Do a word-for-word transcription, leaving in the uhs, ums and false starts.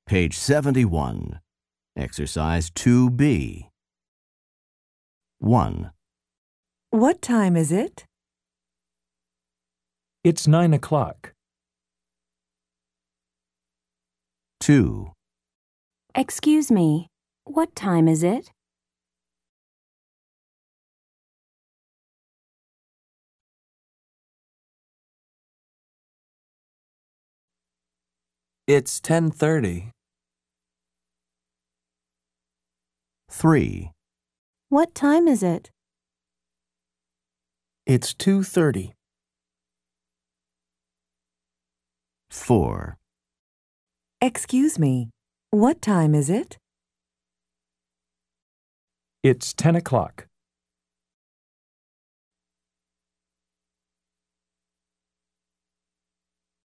Page seventy-one. Exercise two B. one. What time is it? It's nine o'clock. two. Excuse me, what time is it? It's ten thirty. three. What time is it? It's two thirty. four. Excuse me, what time is it? It's ten o'clock.